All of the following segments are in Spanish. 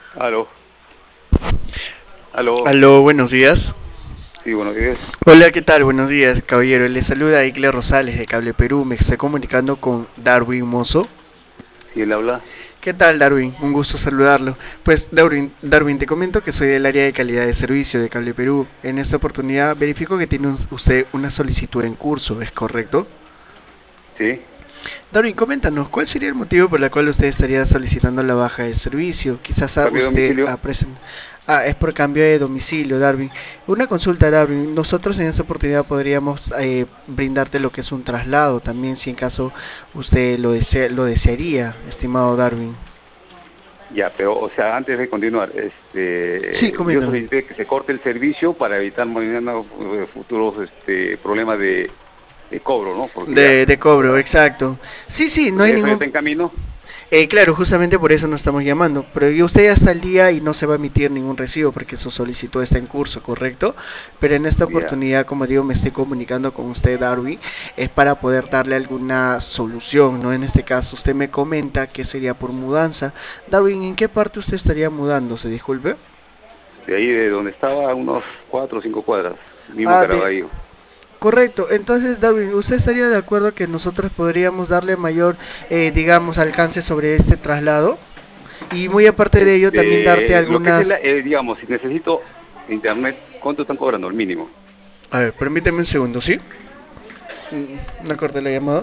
Aló, aló, Aló, buenos días. sí, buenos días. Hola, ¿qué tal? Buenos días, caballero. Le saluda Igle Rosales de Cable Perú. Me estoy comunicando con Darwin Mozo. Sí, él habla. ¿Qué tal, Darwin? Un gusto saludarlo. Pues, Darwin, te comento que soy del área de calidad de servicio de Cable Perú. En esta oportunidad verifico que tiene usted una solicitud en curso, ¿es correcto? Sí, Darwin, coméntanos, ¿cuál sería el motivo por el cual usted estaría solicitando la baja de servicio? Quizás cambio de usted domicilio. ha presentado... Ah, es por cambio de domicilio, Darwin. Una consulta, Darwin. Nosotros en esta oportunidad podríamos brindarte lo que es un traslado también, si en caso usted lo desearía, estimado Darwin. Ya, pero, o sea, antes de continuar, Sí, yo coméntame. solicité que se corte el servicio para evitar mañana futuros problemas de cobro, ¿no? Porque ya, De cobro, exacto. Sí, sí, no hay eso ya ningún... está en camino. Claro, justamente por eso nos estamos llamando. Pero y usted ya está al día y no se va a emitir ningún recibo porque su solicitud está en curso, ¿correcto? Pero en esta Ya, oportunidad, como digo, me estoy comunicando con usted, Darwin, es para poder darle alguna solución, ¿no? En este caso, usted me comenta que sería por mudanza. Darwin, ¿en qué parte usted estaría mudándose? Disculpe. de ahí de donde estaba, unos 4 o 5 cuadras, mismo Ah, de... Caraballo. Correcto, entonces Darwin, ¿usted estaría de acuerdo que nosotros podríamos darle mayor, digamos, alcance sobre este traslado? Y muy aparte de ello, también darte Lo que es algunas... digamos, si necesito internet, ¿cuánto están cobrando? El mínimo. A ver, permíteme un segundo, ¿sí? No corté la llamada.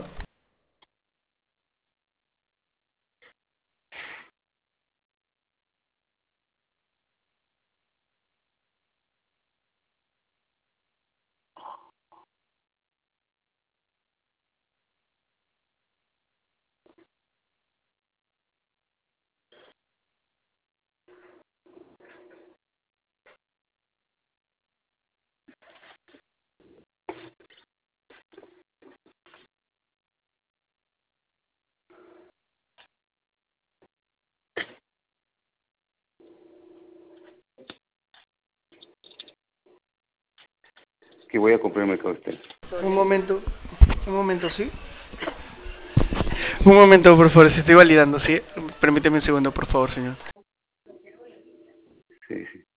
Que voy a comprar el mercado externo. Un momento, ¿sí? Un momento, por favor, si estoy validando, ¿sí? Permíteme un segundo, por favor, señor. Sí, sí.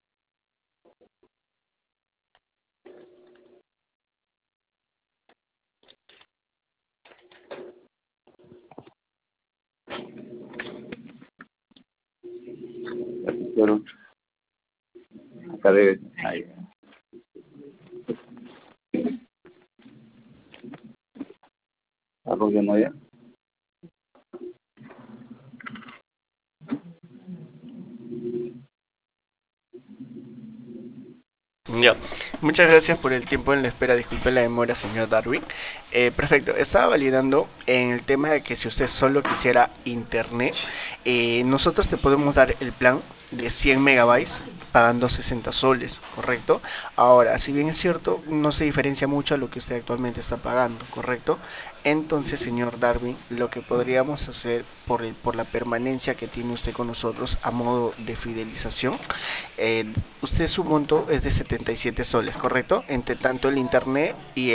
Bueno, acá debe. Ahí. Arroyo no ya. Ya, muchas gracias por el tiempo en la espera. Disculpe la demora, señor Darwin. Perfecto, estaba validando en el tema de que si usted solo quisiera internet, nosotros te podemos dar el plan de 100 megabytes pagando 60 soles, ¿correcto? Ahora, si bien es cierto, no se diferencia mucho a lo que usted actualmente está pagando, ¿correcto? Entonces, señor Darwin, lo que podríamos hacer por la permanencia que tiene usted con nosotros a modo de fidelización, usted su monto es de 77 soles, ¿correcto? Entre tanto el internet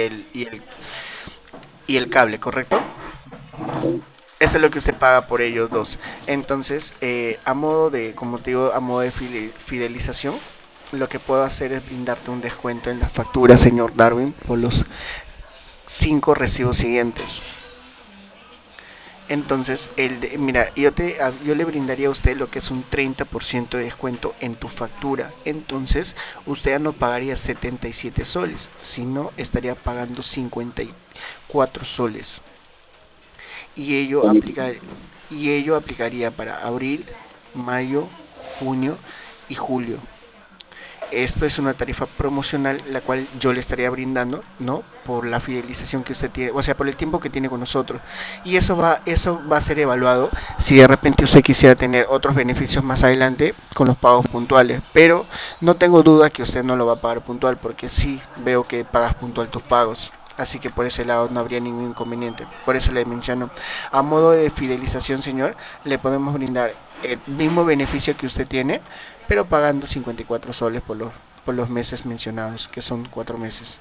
y el cable, ¿correcto? Eso es lo que usted paga por ellos dos. Entonces, a modo de, como te digo, a modo de fidelización, lo que puedo hacer es brindarte un descuento en la factura, señor Darwin, por los 5 recibos siguientes. Entonces, mira, yo le brindaría a usted lo que es un 30% de descuento en tu factura. Entonces, usted ya no pagaría 77 soles, sino estaría pagando 54 soles. Y ello, aplica, y ello aplicaría para abril, mayo, junio y julio. Esto es una tarifa promocional la cual yo le estaría brindando, ¿no? Por la fidelización que usted tiene, o sea, por el tiempo que tiene con nosotros. Y eso va a ser evaluado si de repente usted quisiera tener otros beneficios más adelante con los pagos puntuales. Pero no tengo duda que usted no lo va a pagar puntual porque sí veo que pagas puntual tus pagos. Así que por ese lado no habría ningún inconveniente. Por eso le menciono. A modo de fidelización, señor, le podemos brindar el mismo beneficio que usted tiene, pero pagando 54 soles por los meses mencionados, que son 4 meses.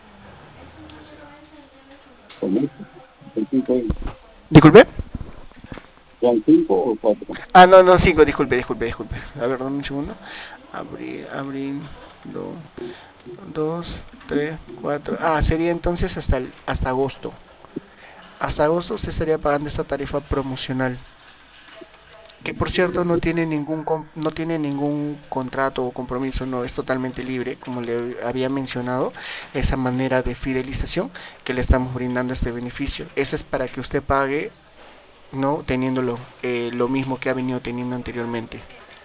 ¿Cómo? 65 euros. Disculpe. ¿Son 5 o 4? Ah, no, no, 5, disculpe. A ver, dame un segundo. Abril, 2, 3, 4. Ah, sería entonces hasta agosto. Hasta agosto usted estaría pagando esta tarifa promocional, que por cierto no tiene ningún contrato o compromiso, no, es totalmente libre, como le había mencionado, esa manera de fidelización que le estamos brindando este beneficio. Eso es para que usted pague, no teniéndolo lo mismo que ha venido teniendo anteriormente.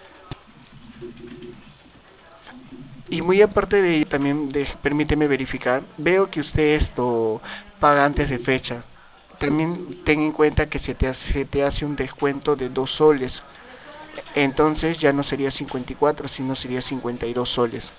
Y muy aparte de ello, también permíteme verificar, veo que usted esto paga antes de fecha. También ten en cuenta que se te hace un descuento de 2 soles. Entonces ya no sería 54, sino sería 52 soles.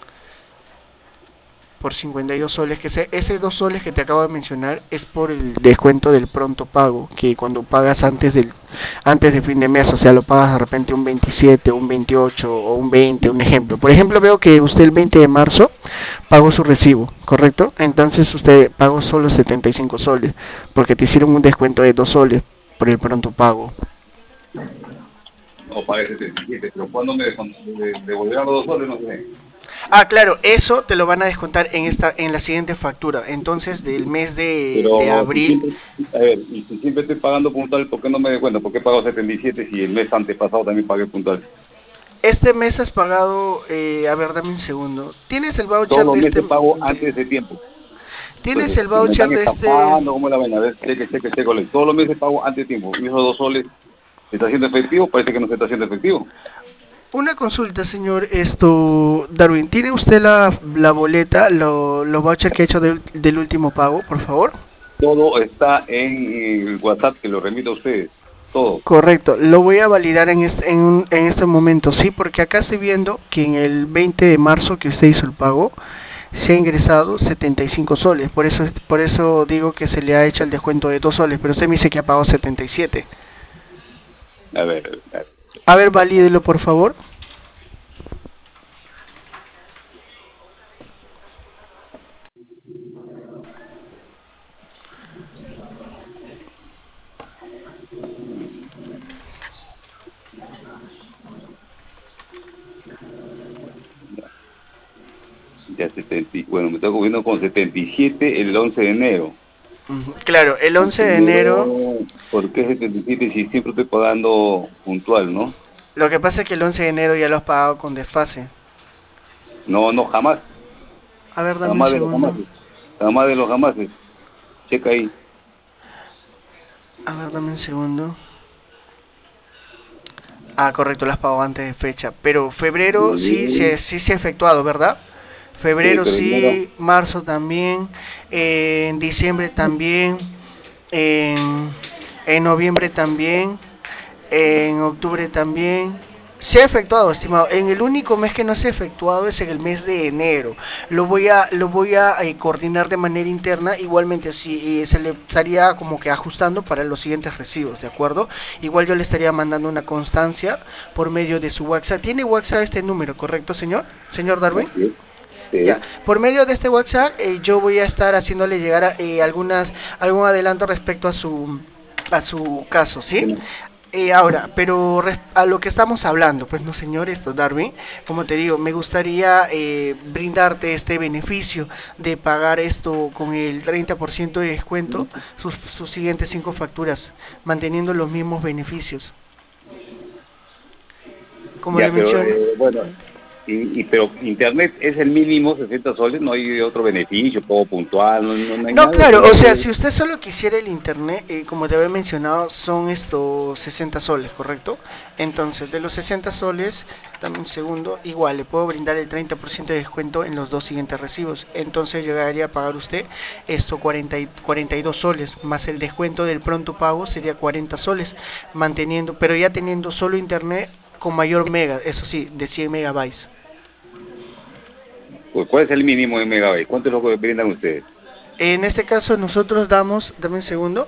Por 52 soles, ese 2 soles que te acabo de mencionar es por el descuento del pronto pago, que cuando pagas antes de fin de mes, o sea, lo pagas de repente un 27, un 28 o un 20, un ejemplo. Por ejemplo, veo que usted el 20 de marzo pagó su recibo, ¿correcto? Entonces usted pagó solo 75 soles, porque te hicieron un descuento de 2 soles por el pronto pago. No, pagué 77, pero ¿cuándo me devolvieron los 2 soles? No sé. Ah, claro, eso te lo van a descontar en la siguiente factura. Entonces, del mes de Pero si abril, siempre, a ver, y si siempre estoy pagando puntual, ¿por qué no me doy cuenta? ¿Por qué pago 77 si el mes antepasado también pagué puntual? este mes has pagado, a ver, dame un segundo. ¿Tienes el Todos voucher los de meses pago antes de tiempo. Pues tienes el me voucher están de este? estafando, ¿cómo es la vaina? A ver, cheque. Todos los meses pago antes de tiempo. Y esos 2 soles, ¿se está haciendo efectivo? Parece que no se está haciendo efectivo. Una consulta, señor, Darwin, ¿tiene usted la boleta, los vouchers que ha hecho del último pago, por favor? Todo está en el WhatsApp que lo remito a ustedes. Todo. Correcto, lo voy a validar en este momento, sí, porque acá estoy viendo que en el 20 de marzo que usted hizo el pago, se ha ingresado 75 soles, por eso digo que se le ha hecho el descuento de 2 soles, pero usted me dice que ha pagado 77. A ver, a ver. A ver, valídelo por favor. Ya 70, bueno, me está cogiendo con 77 el 11 de enero. Claro, el 11 de enero, ¿Por qué 77 si siempre estoy pagando puntual, no? lo que pasa es que el 11 de enero ya lo has pagado con desfase. No, no, jamás. A ver, dame un Jamás de los segundo. jamases. Jamás de los jamases. Checa ahí. A ver, dame un segundo. Ah, correcto, las pago antes de fecha. Pero febrero sí se ha efectuado, ¿verdad? Sí, Febrero pero enero. sí, marzo también, en diciembre también, en, en noviembre también, en octubre también. Se ha efectuado, estimado. En el único mes que no se ha efectuado es en el mes de enero. Lo voy a coordinar de manera interna. Igualmente, si se le estaría como que ajustando para los siguientes recibos, ¿de acuerdo? Igual yo le estaría mandando una constancia por medio de su WhatsApp. ¿Tiene WhatsApp este número, correcto, señor? Señor Darwin. Así es. Ya, Sí. por medio de este WhatsApp yo voy a estar haciéndole llegar algún adelanto respecto a su caso, ¿sí? Bueno, Ahora, pero a lo que estamos hablando, pues no, señor, Darwin, como te digo, me gustaría brindarte este beneficio de pagar esto con el 30% de descuento, sus siguientes 5 facturas, manteniendo los mismos beneficios. Como le ya, pero menciono. bueno, pero internet es el mínimo, 60 soles, no hay otro beneficio, todo puntual, no hay No, nada, claro, o sea, solamente si usted solo quisiera el internet, como te había mencionado, son estos 60 soles, ¿correcto? Entonces, de los 60 soles, dame un segundo, igual le puedo brindar el 30% de descuento en los 2 siguientes recibos. Entonces llegaría a pagar usted 42 soles, más el descuento del pronto pago sería 40 soles, pero ya teniendo solo internet con mayor mega, eso sí, de 100 megabytes. pues ¿cuál es el mínimo de megabytes? ¿Cuánto es lo que brindan ustedes? En este caso nosotros dame un segundo.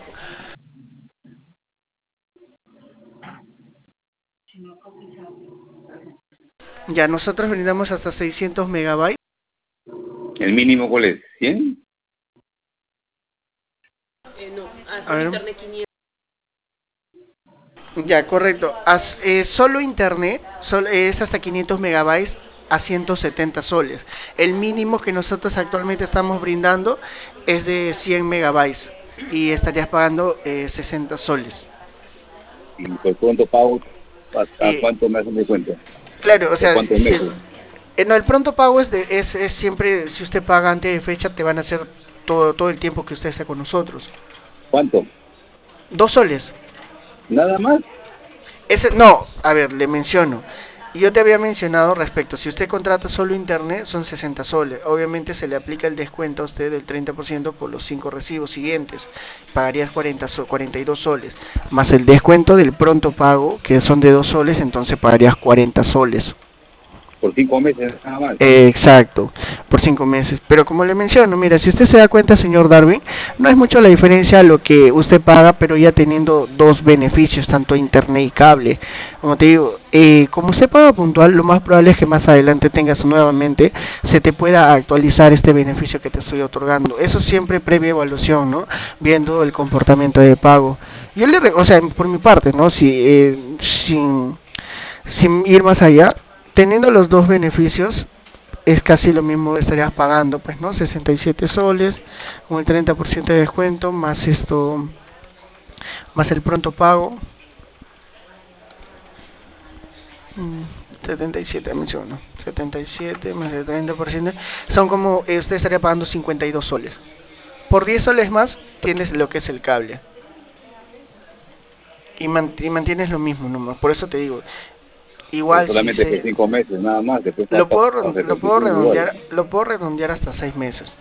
Ya, nosotros brindamos hasta 600 megabytes. ¿El mínimo cuál es? ¿100? A ver, Ya, correcto. Solo internet es hasta 500 megabytes a 170 soles. El mínimo que nosotros actualmente estamos brindando es de 100 megabytes y estarías pagando 60 soles. Y por pronto pago, ¿a Eh, cuánto me hacen de cuenta? claro, o ¿Por sea, cuántos meses? no, el pronto pago es siempre, si usted paga antes de fecha, te van a hacer todo el tiempo que usted esté con nosotros. ¿Cuánto? 2 soles. Nada más. No, a ver, le menciono. Yo te había mencionado respecto, si usted contrata solo internet son 60 soles. Obviamente se le aplica el descuento a usted del 30% por los 5 recibos siguientes. Pagarías 42 soles. Más el descuento del pronto pago, que son de 2 soles, entonces pagarías 40 soles. Por 5 meses nada más. Exacto, por 5 meses. Pero como le menciono, mira, si usted se da cuenta, señor Darwin, no es mucho la diferencia a lo que usted paga, pero ya teniendo dos beneficios, tanto internet y cable. Como te digo, como usted paga puntual, lo más probable es que más adelante tengas nuevamente, se te pueda actualizar este beneficio que te estoy otorgando. Eso siempre previa evaluación, ¿no? Viendo el comportamiento de pago. O sea, por mi parte, ¿no? Si, sin ir más allá, teniendo los dos beneficios, es casi lo mismo estarías pagando, pues, ¿no? 67 soles, con el 30% de descuento, más esto, más el pronto pago. 77, menciono. 77 más el 30%. Son como, usted estaría pagando 52 soles. Por 10 soles más, tienes lo que es el cable. Y mantienes lo mismo, nomás. Por eso te digo, Pero igual si solamente por se... 5 meses, nada más. Después Lo pasa puedo, a lo puedo repercutir igual. redondear, lo puedo redondear hasta 6 meses.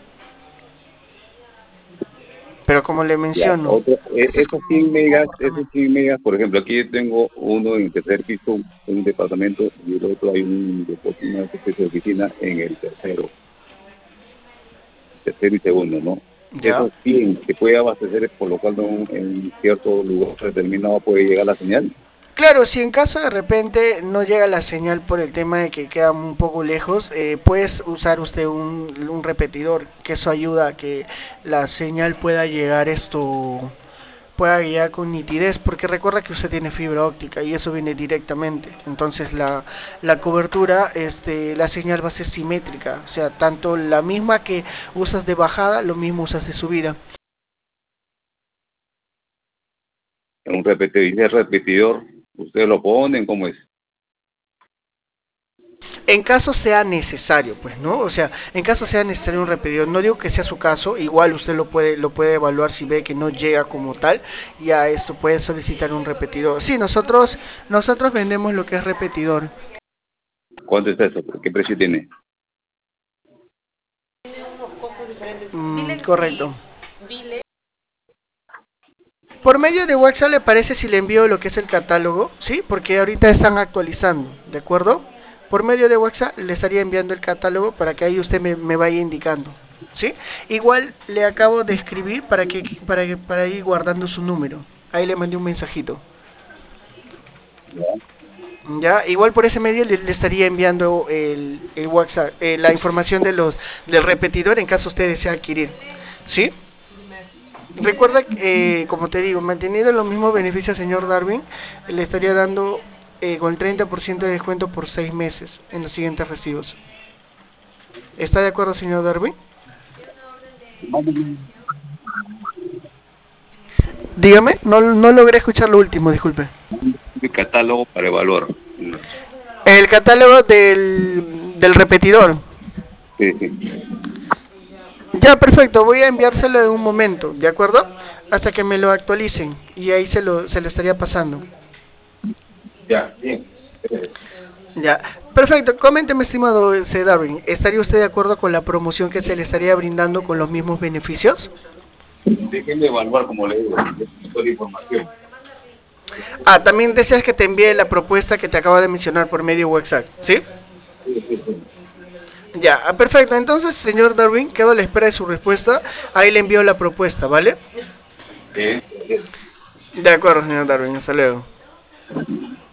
Pero como le Ya, menciono, este es esos como 100 un megas, esos comportamiento. 100 megas, por ejemplo, aquí yo tengo uno en el tercer piso, un departamento, y el otro hay una especie de oficina en el tercero y segundo, ¿no? ¿Ya? Esos 100 se puede abastecer colocando en cierto lugar determinado, puede llegar la señal. Claro, si en caso de repente no llega la señal por el tema de que queda un poco lejos, puedes usar usted un repetidor, que eso ayuda a que la señal pueda llegar pueda llegar con nitidez, porque recuerda que usted tiene fibra óptica y eso viene directamente. Entonces la cobertura, la señal va a ser simétrica, o sea, tanto la misma que usas de bajada, lo mismo usas de subida. Un repetidor, dice repetidor, ustedes lo ponen, ¿cómo es? En caso sea necesario, pues, ¿no? O sea, en caso sea necesario un repetidor, no digo que sea su caso, igual usted lo puede evaluar si ve que no llega como tal, y a esto puede solicitar un repetidor. Sí, nosotros vendemos lo que es repetidor. ¿Cuánto está eso? ¿Qué precio tiene? Correcto. Por medio de WhatsApp le parece si le envío lo que es el catálogo, ¿sí? Porque ahorita están actualizando, ¿de acuerdo? Por medio de WhatsApp le estaría enviando el catálogo para que ahí usted me vaya indicando, ¿sí? Igual le acabo de escribir para ir guardando su número. Ahí le mandé un mensajito. Ya. Ya, igual por ese medio le estaría enviando el WhatsApp, la información del repetidor en caso usted desea adquirir, ¿sí? Recuerda, como te digo, manteniendo los mismos beneficios, señor Darwin, le estaría dando con el 30% de descuento por 6 meses en los siguientes recibos. ¿Está de acuerdo, señor Darwin? Dígame, no logré escuchar lo último, disculpe. El catálogo para evaluar. El catálogo del repetidor. Sí, sí. Ya, perfecto, voy a enviárselo en un momento, ¿de acuerdo? Hasta que me lo actualicen y ahí se lo estaría pasando. Ya, bien. Ya, perfecto. Coménteme, estimado C. Darwin, ¿estaría usted de acuerdo con la promoción que se le estaría brindando con los mismos beneficios? Déjenme evaluar, como le digo, toda la información. Ah, también deseas que te envíe la propuesta que te acabo de mencionar por medio WhatsApp, ¿sí? Sí, sí, sí. Ya, perfecto. Entonces, señor Darwin, quedo a la espera de su respuesta. Ahí le envío la propuesta, ¿vale? Bien. De acuerdo, señor Darwin. Hasta luego.